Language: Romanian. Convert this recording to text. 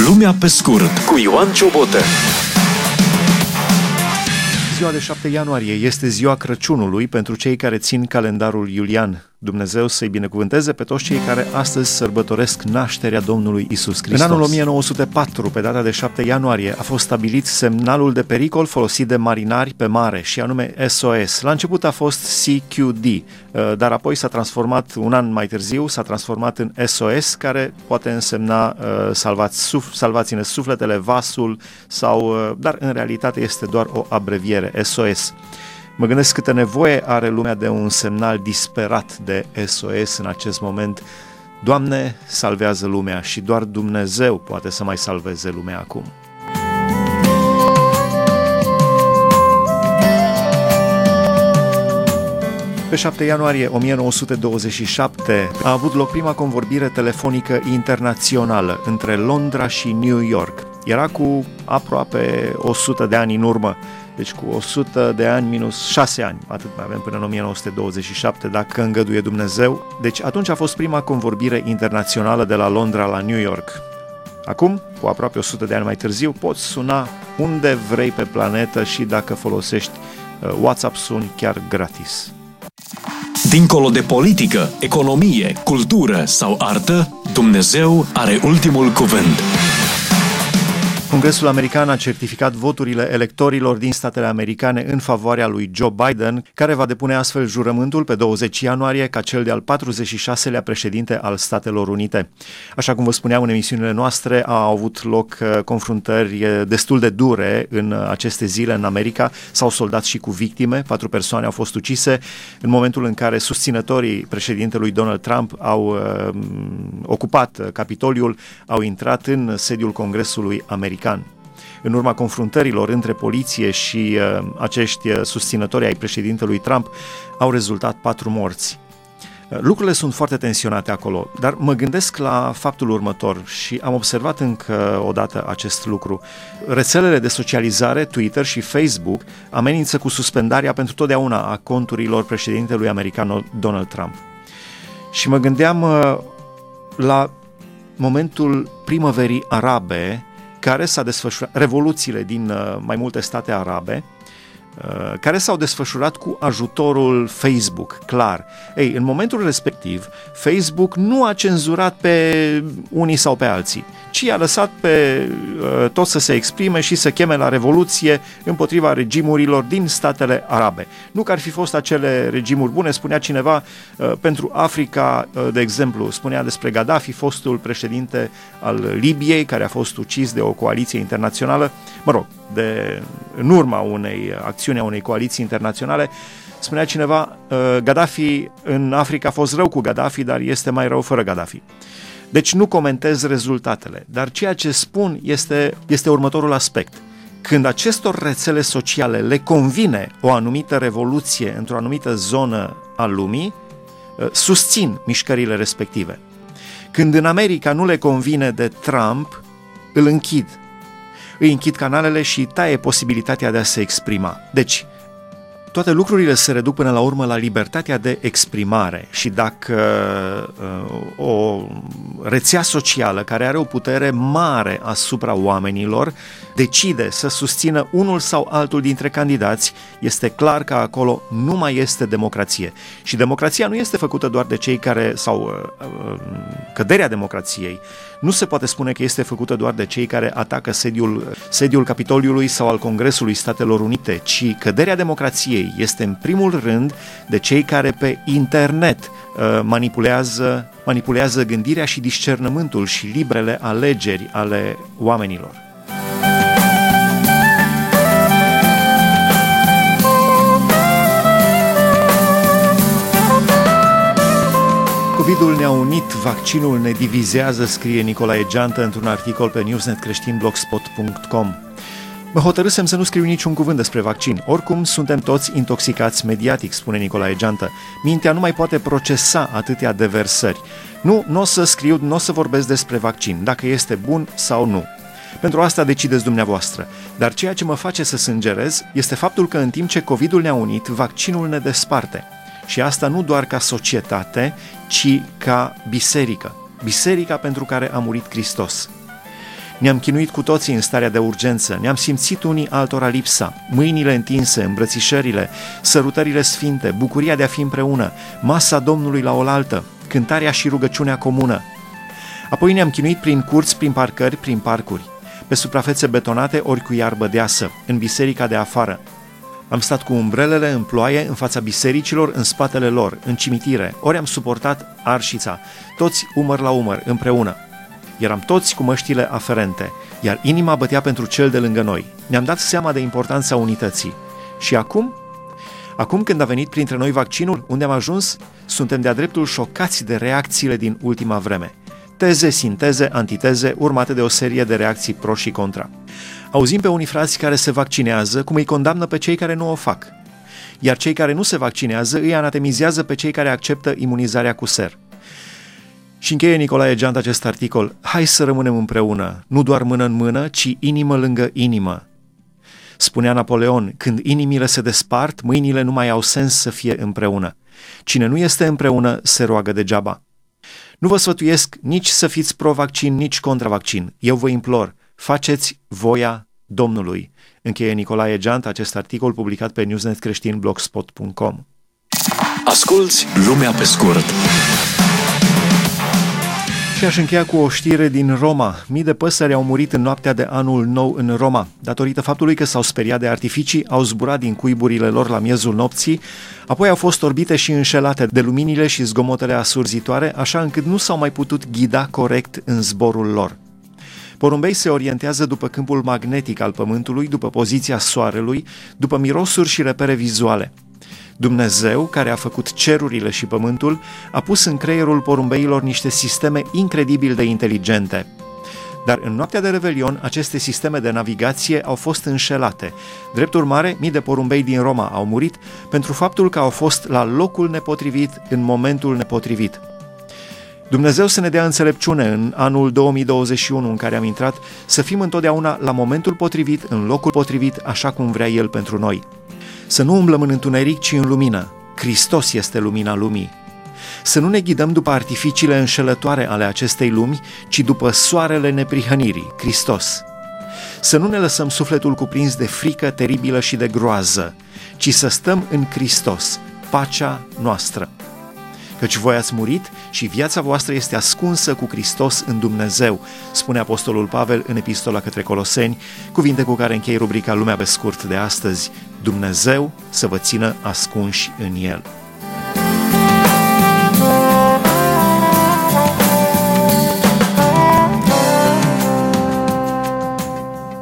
Lumea pe scurt cu Ioan Ciobotă. Ziua de 7 ianuarie este ziua Crăciunului pentru cei care țin calendarul iulian. Dumnezeu să-i binecuvânteze pe toți cei care astăzi sărbătoresc nașterea Domnului Isus Hristos. În anul 1904, pe data de 7 ianuarie, a fost stabilit semnalul de pericol folosit de marinari pe mare, și anume SOS. La început a fost CQD, dar apoi s-a transformat, un an mai târziu, s-a transformat în SOS, care poate însemna salvați-ne sufletele, vasul, dar în realitate este doar o abreviere, SOS. Mă gândesc câtă nevoie are lumea de un semnal disperat de SOS în acest moment. Doamne, salvează lumea, și doar Dumnezeu poate să mai salveze lumea acum. Pe 7 ianuarie 1927 a avut loc prima convorbire telefonică internațională între Londra și New York. Era cu aproape 100 de ani în urmă. Deci cu 100 de ani minus 6 ani, atât mai avem până în 1927, dacă îngăduie Dumnezeu. Deci atunci a fost prima convorbire internațională de la Londra la New York. Acum, cu aproape 100 de ani mai târziu, poți suna unde vrei pe planetă și dacă folosești WhatsApp suni chiar gratis. Dincolo de politică, economie, cultură sau artă, Dumnezeu are ultimul cuvânt. Congresul american a certificat voturile electorilor din statele americane în favoarea lui Joe Biden, care va depune astfel jurământul pe 20 ianuarie ca cel de-al 46-lea președinte al Statelor Unite. Așa cum vă spuneam în emisiunile noastre, au avut loc confruntări destul de dure în aceste zile în America. S-au soldat și cu victime, 4 persoane au fost ucise în momentul în care susținătorii președintelui Donald Trump au ocupat Capitoliul, au intrat în sediul Congresului american. În urma confruntărilor între poliție și acești susținători ai președintelui Trump au rezultat 4 morți. Lucrurile sunt foarte tensionate acolo, dar mă gândesc la faptul următor și am observat încă o dată acest lucru. Rețelele de socializare, Twitter și Facebook, amenință cu suspendarea pentru totdeauna a conturilor președintelui american Donald Trump. Și mă gândeam la momentul primăverii arabe, care s-a desfășurat, revoluțiile din mai multe state arabe, care s-au desfășurat cu ajutorul Facebook, clar. Ei, în momentul respectiv, Facebook nu a cenzurat pe unii sau pe alții, ci a lăsat pe toți să se exprime și să cheme la revoluție împotriva regimurilor din statele arabe. Nu că ar fi fost acele regimuri bune, spunea cineva, pentru Africa, de exemplu, spunea despre Gaddafi, fostul președinte al Libiei, care a fost ucis de o coaliție internațională, în urma unei acțiuni a unei coaliții internaționale. Spunea cineva, Gaddafi în Africa a fost rău cu Gaddafi, dar este mai rău fără Gaddafi. Deci nu comentez rezultatele, dar ceea ce spun este următorul aspect. Când acestor rețele sociale le convine o anumită revoluție într-o anumită zonă a lumii, susțin mișcările respective. Când în America nu le convine de Trump, îi închid canalele și taie posibilitatea de a se exprima. Deci, toate lucrurile se reduc până la urmă la libertatea de exprimare, și dacă o rețea socială care are o putere mare asupra oamenilor decide să susțină unul sau altul dintre candidați, este clar că acolo nu mai este democrație. Și democrația nu este făcută doar de cei care, căderea democrației nu se poate spune că este făcută doar de cei care atacă sediul Capitoliului sau al Congresului Statelor Unite, ci căderea democrației este în primul rând de cei care pe internet manipulează gândirea și discernământul și librele alegeri ale oamenilor. COVID-ul ne-a unit, vaccinul ne divizează, scrie Nicolae Geantă într-un articol pe newsnetcreștinblogspot.com. Mă hotărâsem să nu scriu niciun cuvânt despre vaccin. Oricum, suntem toți intoxicați mediatic, spune Nicolae Geantă. Mintea nu mai poate procesa atâtea deversări. Nu o să scriu, nu o să vorbesc despre vaccin, dacă este bun sau nu. Pentru asta decideți dumneavoastră. Dar ceea ce mă face să sângerez este faptul că în timp ce COVID-ul ne-a unit, vaccinul ne desparte. Și asta nu doar ca societate, ci ca biserică. Biserica pentru care a murit Hristos. Ne-am chinuit cu toții în starea de urgență, ne-am simțit unii altora lipsa, mâinile întinse, îmbrățișările, sărutările sfinte, bucuria de a fi împreună, masa Domnului la oaltă, cântarea și rugăciunea comună. Apoi ne-am chinuit prin curți, prin parcări, prin parcuri, pe suprafețe betonate ori cu iarbă deasă, în biserica de afară. Am stat cu umbrelele în ploaie în fața bisericilor, în spatele lor, în cimitire, ori am suportat arșița, toți umăr la umăr, împreună. Eram toți cu măștile aferente, iar inima bătea pentru cel de lângă noi. Ne-am dat seama de importanța unității. Și acum? Acum când a venit printre noi vaccinul, unde am ajuns, suntem de-a dreptul șocați de reacțiile din ultima vreme. Teze, sinteze, antiteze, urmate de o serie de reacții pro și contra. Auzim pe unii frați care se vaccinează cum îi condamnă pe cei care nu o fac, iar cei care nu se vaccinează îi anatemizează pe cei care acceptă imunizarea cu ser. Și încheie Nicolae Geant acest articol: hai să rămânem împreună, nu doar mână în mână, ci inimă lângă inimă. Spunea Napoleon, când inimile se despart, mâinile nu mai au sens să fie împreună. Cine nu este împreună se roagă degeaba. Nu vă sfătuiesc nici să fiți pro-vaccin, nici contra-vaccin. Eu vă implor, faceți voia Domnului. Încheie Nicolae Geant acest articol publicat pe newsnetcreștinblogspot.com. Asculți Lumea pe scurt. Și aș încheia cu o știre din Roma. Mii de păsări au murit în noaptea de anul nou în Roma. Datorită faptului că s-au speriat de artificii, au zburat din cuiburile lor la miezul nopții, apoi au fost orbite și înșelate de luminile și zgomotele asurzitoare, așa încât nu s-au mai putut ghida corect în zborul lor. Porumbei se orientează după câmpul magnetic al Pământului, după poziția Soarelui, după mirosuri și repere vizuale. Dumnezeu, care a făcut cerurile și pământul, a pus în creierul porumbeilor niște sisteme incredibil de inteligente. Dar în noaptea de Revelion, aceste sisteme de navigație au fost înșelate. Drept urmare, mii de porumbei din Roma au murit pentru faptul că au fost la locul nepotrivit, în momentul nepotrivit. Dumnezeu să ne dea înțelepciune în anul 2021 în care am intrat, să fim întotdeauna la momentul potrivit, în locul potrivit, așa cum vrea El pentru noi. Să nu umblăm în întuneric, ci în lumină. Hristos este lumina lumii. Să nu ne ghidăm după artificiile înșelătoare ale acestei lumi, ci după soarele neprihănirii, Hristos. Să nu ne lăsăm sufletul cuprins de frică teribilă și de groază, ci să stăm în Hristos, pacea noastră. Căci voi ați murit și viața voastră este ascunsă cu Hristos în Dumnezeu, spune Apostolul Pavel în Epistola către Coloseni, cuvinte cu care închei rubrica Lumea pe scurt de astăzi. Dumnezeu să vă țină ascunși în El.